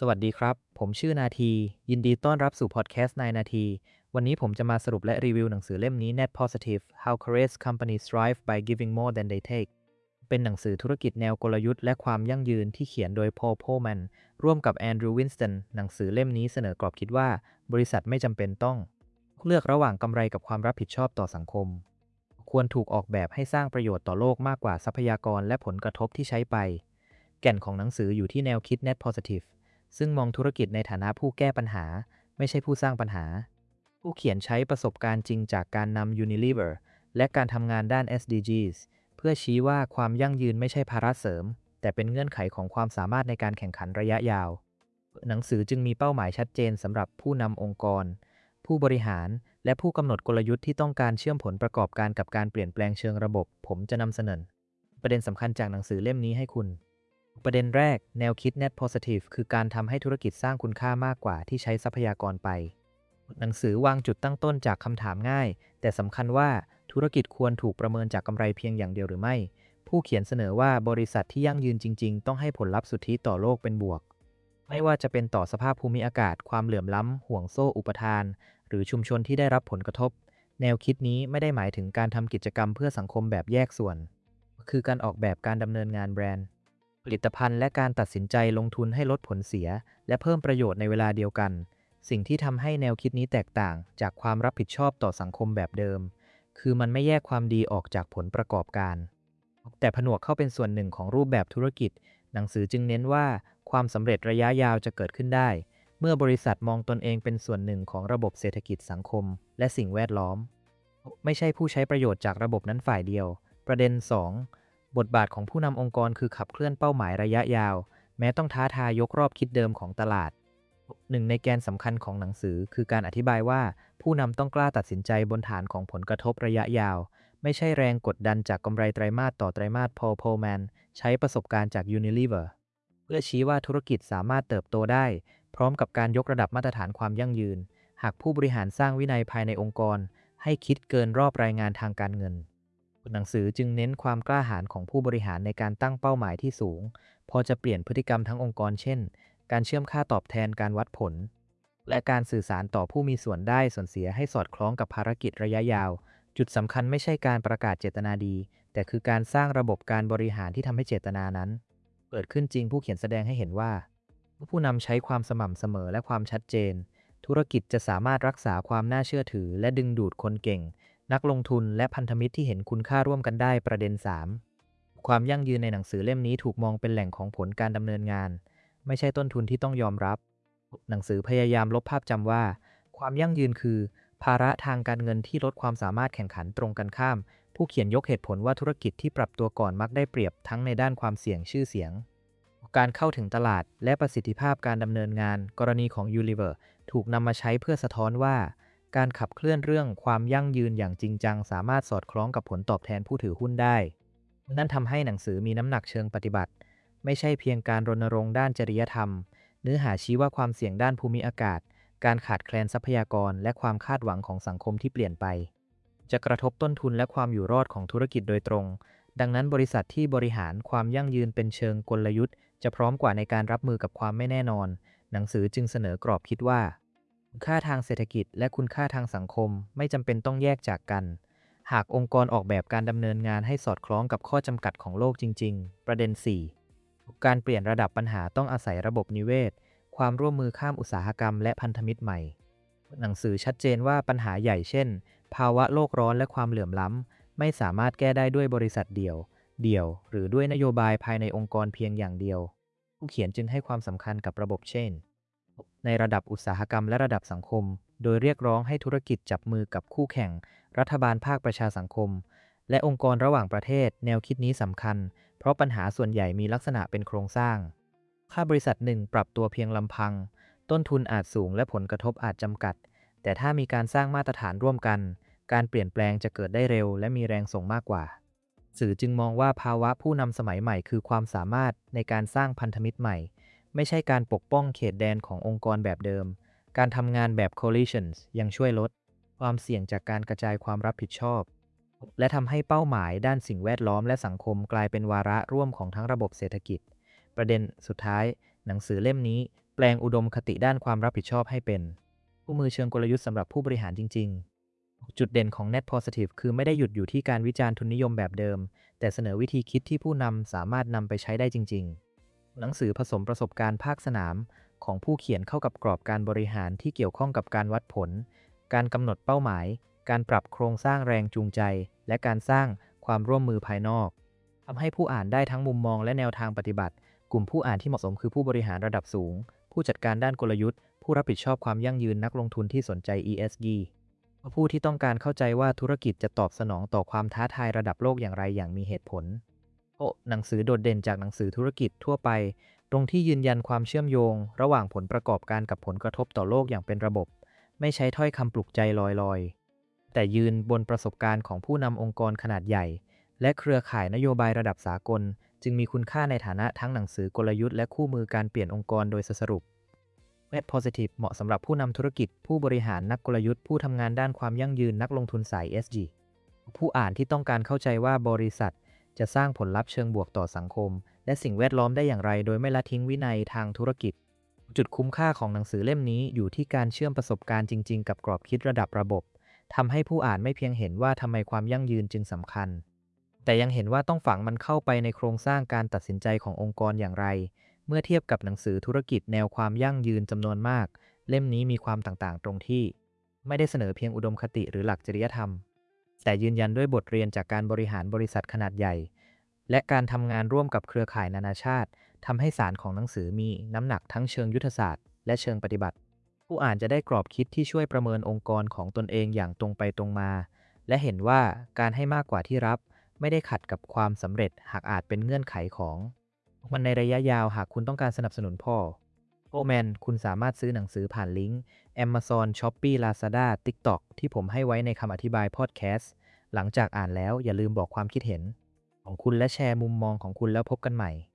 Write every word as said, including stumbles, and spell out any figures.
สวัสดีครับ ผมชื่อนาที ยินดีต้อนรับสู่พอดแคสต์นายนาที วันนี้ผมจะมาสรุปและรีวิวหนังสือเล่มนี้ Net Positive How Courageous Companies Thrive by Giving More Than They Take เป็นหนังสือธุรกิจแนวกลยุทธ์และความยั่งยืนที่เขียนโดย Paul Polman ร่วมกับ Andrew Winston หนังสือเล่มนี้เสนอกรอบคิดว่าบริษัทไม่จำเป็นต้องเลือกระหว่างกำไรกับความรับผิดชอบต่อสังคม ควรถูกออกแบบให้สร้างประโยชน์ต่อโลกมากกว่าทรัพยากรและผลกระทบที่ใช้ไป แก่นของหนังสืออยู่ที่แนวคิด Net Positive ซึ่งมองธุรกิจในฐานะผู้แก้ปัญหาไม่ใช่ผู้สร้างปัญหา ผู้เขียนใช้ประสบการณ์จริงจากการนำ Unilever และการทำงานด้าน เอส ดี จี s เพื่อชี้ว่าความยั่งยืนไม่ใช่ภาระเสริมแต่เป็นเงื่อนไขของความสามารถในการแข่งขันระยะยาว หนังสือจึงมีเป้าหมายชัดเจนสำหรับผู้นำองค์กรผู้บริหารและผู้กำหนดกลยุทธ์ที่ต้องการเชื่อมผลประกอบการกับการเปลี่ยนแปลงเชิงระบบผมจะนำเสนอประเด็นสำคัญจากหนังสือเล่มนี้ให้คุณประเด็นแรกแนวคิด Net Positive คือการทำให้ธุรกิจสร้างคุณค่ามากกว่าที่ใช้ทรัพยากรไปหนังสือวางจุดตั้งต้นจากคำถามง่ายแต่สำคัญว่าธุรกิจควรถูกประเมินจากกำไรเพียงอย่างเดียวหรือไม่ผู้เขียนเสนอว่าบริษัทที่ยั่งยืนจริงๆต้องให้ผลลัพธ์สุทธิต่อโลกเป็นบวกไม่ว่าจะเป็นต่อสภาพภูมิอากาศความเหลื่อมล้ำห่วงโซ่อุปทานหรือชุมชนที่ได้รับผลกระทบแนวคิดนี้ไม่ได้หมายถึงการทำกิจกรรมเพื่อสังคมแบบแยกส่วนคือการออกแบบการดำเนินงานแบรนด์ผลิตภัณฑ์และการตัดสินใจลงทุนให้ลดผลเสียและเพิ่มประโยชน์ในเวลาเดียวกันสิ่งที่ทำให้แนวคิดนี้แตกต่างจากความรับผิดชอบต่อสังคมแบบเดิมคือมันไม่แยกความดีออกจากผลประกอบการแต่ผนวกเข้าเป็นส่วนหนึ่งของรูปแบบธุรกิจหนังสือจึงเน้นว่าความสำเร็จระยะยาวจะเกิดขึ้นได้เมื่อบริษัทมองตนเองเป็นส่วนหนึ่งของระบบเศรษฐกิจสังคมและสิ่งแวดล้อมไม่ใช่ผู้ใช้ประโยชน์จากระบบนั้นฝ่ายเดียวประเด็น สอง บทบาทของผู้นำองค์กรคือขับเคลื่อนเป้าหมายระยะยาวแม้ต้องท้าทายยกรอบคิดเดิมของตลาดหนึ่งในแกนสำคัญของหนังสือคือการอธิบายว่าผู้นำต้องกล้าตัดสินใจบนฐานของผลกระทบระยะยาวไม่ใช่แรงกดดันจากกำไรไตรมาสต่อไตรมาส Paul Polman ใช้ประสบการณ์จาก Unilever เพื่อชี้ว่าธุรกิจสามารถเติบโตได้พร้อมกับการยกระดับมาตรฐานความยั่งยืนหากผู้บริหารสร้างวินัยภายในองค์กรให้คิดเกินรอบรายงานทางการเงินหนังสือจึงเน้นความกล้าหาญของผู้บริหารในการตั้งเป้าหมายที่สูงพอจะเปลี่ยนพฤติกรรมทั้งองค์กรเช่นการเชื่อมค่าตอบแทนการวัดผลและการสื่อสารต่อผู้มีส่วนได้ส่วนเสียให้สอดคล้องกับภารกิจระยะยาวจุดสำคัญไม่ใช่การประกาศเจตนาดีแต่คือการสร้างระบบการบริหารที่ทำให้เจตนานั้นเกิดขึ้นจริงผู้เขียนแสดงให้เห็นว่าผู้นำใช้ความสม่ำเสมอและความชัดเจนธุรกิจจะสามารถรักษาความน่าเชื่อถือและดึงดูดคนเก่งนักลงทุนและพันธมิตรที่เห็นคุณค่าร่วมกันได้ประเด็น สาม ความยั่งยืนในหนังสือเล่มนี้ถูกมองเป็นแหล่งของผลการดำเนินงานไม่ใช่ต้นทุนที่ต้องยอมรับหนังสือพยายามลบภาพจำว่าความยั่งยืนคือภาระทางการเงินที่ลดความสามารถแข่งขันตรงกันข้ามผู้เขียนยกเหตุผลว่าธุรกิจที่ปรับตัวก่อนมักได้เปรียบทั้งในด้านความเสี่ยงชื่อเสียงการเข้าถึงตลาดและประสิทธิภาพการดำเนินงานกรณีของ Unilever ถูกนำมาใช้เพื่อสะท้อนว่าการขับเคลื่อนเรื่องความยั่งยืนอย่างจริงจังสามารถสอดคล้องกับผลตอบแทนผู้ถือหุ้นได้นั่นทำให้หนังสือมีน้ำหนักเชิงปฏิบัติไม่ใช่เพียงการรณรงค์ด้านจริยธรรมเนื้อหาชี้ว่าความเสี่ยงด้านภูมิอากาศการขาดแคลนทรัพยากรและความคาดหวังของสังคมที่เปลี่ยนไปจะกระทบต้นทุนและความอยู่รอดของธุรกิจโดยตรงดังนั้นบริษัทที่บริหารความยั่งยืนเป็นเชิงกลยุทธ์จะพร้อมกว่าในการรับมือกับความไม่แน่นอนหนังสือจึงเสนอกรอบคิดว่าคุณค่าทางเศรษฐกิจและคุณค่าทางสังคมไม่จำเป็นต้องแยกจากกันหากองค์กรออกแบบการดำเนินงานให้สอดคล้องกับข้อจำกัดของโลกจริงๆประเด็น สี่ การเปลี่ยนระดับปัญหาต้องอาศัยระบบนิเวศความร่วมมือข้ามอุตสาหกรรมและพันธมิตรใหม่หนังสือชัดเจนว่าปัญหาใหญ่เช่นภาวะโลกร้อนและความเหลื่อมล้ำไม่สามารถแก้ได้ด้วยบริษัทเดี่ยวเดี่ยวหรือด้วยนโยบายภายในองค์กรเพียงอย่างเดียวผู้เขียนจึงให้ความสำคัญกับระบบเช่นในระดับอุตสาหกรรมและระดับสังคมโดยเรียกร้องให้ธุรกิจจับมือกับคู่แข่งรัฐบาลภาคประชาสังคมและองค์กรระหว่างประเทศแนวคิดนี้สำคัญเพราะปัญหาส่วนใหญ่มีลักษณะเป็นโครงสร้างถ้าบริษัทหนึ่งปรับตัวเพียงลำพังต้นทุนอาจสูงและผลกระทบอาจจำกัดแต่ถ้ามีการสร้างมาตรฐานร่วมกันการเปลี่ยนแปลงจะเกิดได้เร็วและมีแรงส่งมากกว่าสื่อจึงมองว่าภาวะผู้นำสมัยใหม่คือความสามารถในการสร้างพันธมิตรใหม่ไม่ใช่การปกป้องเขตแดนขององค์กรแบบเดิมการทำงานแบบ coalitions ยังช่วยลดความเสี่ยงจากการกระจายความรับผิดชอบและทำให้เป้าหมายด้านสิ่งแวดล้อมและสังคมกลายเป็นวาระร่วมของทั้งระบบเศรษฐกิจประเด็นสุดท้ายหนังสือเล่มนี้แปลงอุดมคติด้านความรับผิดชอบให้เป็นคู่มือเชิงกลยุทธ์สำหรับผู้บริหารจริงๆจุดเด่นของ Net Positive คือไม่ได้หยุดอยู่ที่การวิจารณ์ทุนนิยมแบบเดิมแต่เสนอวิธีคิดที่ผู้นำสามารถนำไปใช้ได้จริงๆหนังสือผสมประสบการณ์ภาคสนามของผู้เขียนเข้ากับกรอบการบริหารที่เกี่ยวข้องกับการวัดผลการกำหนดเป้าหมายการปรับโครงสร้างแรงจูงใจและการสร้างความร่วมมือภายนอกทำให้ผู้อ่านได้ทั้งมุมมองและแนวทางปฏิบัติกลุ่มผู้อ่านที่เหมาะสมคือผู้บริหารระดับสูงผู้จัดการด้านกลยุทธ์ผู้รับผิดชอบความยั่งยืนนักลงทุนที่สนใจ อี เอส จี ผู้ที่ต้องการเข้าใจว่าธุรกิจจะตอบสนองต่อความท้าทายระดับโลกอย่างไรอย่างมีเหตุผลโอ้หนังสือโดดเด่นจากหนังสือธุรกิจทั่วไปตรงที่ยืนยันความเชื่อมโยงระหว่างผลประกอบการกับผลกระทบต่อโลกอย่างเป็นระบบไม่ใช้ถ้อยคำปลุกใจลอยๆแต่ยืนบนประสบการณ์ของผู้นำองค์กรขนาดใหญ่และเครือข่ายนโยบายระดับสากลจึงมีคุณค่าในฐานะทั้งหนังสือกลยุทธ์และคู่มือการเปลี่ยนองค์กรโดยสรุปNet Positive เหมาะสำหรับผู้นำธุรกิจผู้บริหารนักกลยุทธ์ผู้ทำงานด้านความยั่งยืนนักลงทุนสาย เอส จี ผู้อ่านที่ต้องการเข้าใจว่าบริษัทจะสร้างผลลัพธ์เชิงบวกต่อสังคมและสิ่งแวดล้อมได้อย่างไรโดยไม่ละทิ้งวินัยทางธุรกิจจุดคุ้มค่าของหนังสือเล่มนี้อยู่ที่การเชื่อมประสบการณ์จริงๆกับกรอบคิดระดับระบบทำให้ผู้อ่านไม่เพียงเห็นว่าทำไมความยั่งยืนจึงสำคัญแต่ยังเห็นว่าต้องฝังมันเข้าไปในโครงสร้างการตัดสินใจขององค์กรอย่างไรเมื่อเทียบกับหนังสือธุรกิจแนวความยั่งยืนจำนวนมากเล่มนี้มีความต่างๆตรงที่ไม่ได้เสนอเพียงอุดมคติหรือหลักจริยธรรมแต่ยืนยันด้วยบทเรียนจากการบริหารบริษัทขนาดใหญ่และการทำงานร่วมกับเครือข่ายนานาชาติทำให้สารของหนังสือมีน้ำหนักทั้งเชิงยุทธศาสตร์และเชิงปฏิบัติผู้อ่านจะได้กรอบคิดที่ช่วยประเมินองค์กรของตนเองอย่างตรงไปตรงมาและเห็นว่าการให้มากกว่าที่รับไม่ได้ขัดกับความสำเร็จหากอาจเป็นเงื่อนไขของมันในระยะยาวหากคุณต้องการสนับสนุนพ่อโอแมนคุณสามารถซื้อหนังสือผ่านลิงก์ Amazon Shopee Lazada TikTok ที่ผมให้ไว้ในคำอธิบายพอดแคสต์หลังจากอ่านแล้วอย่าลืมบอกความคิดเห็นของคุณและแชร์มุมมองของคุณแล้วพบกันใหม่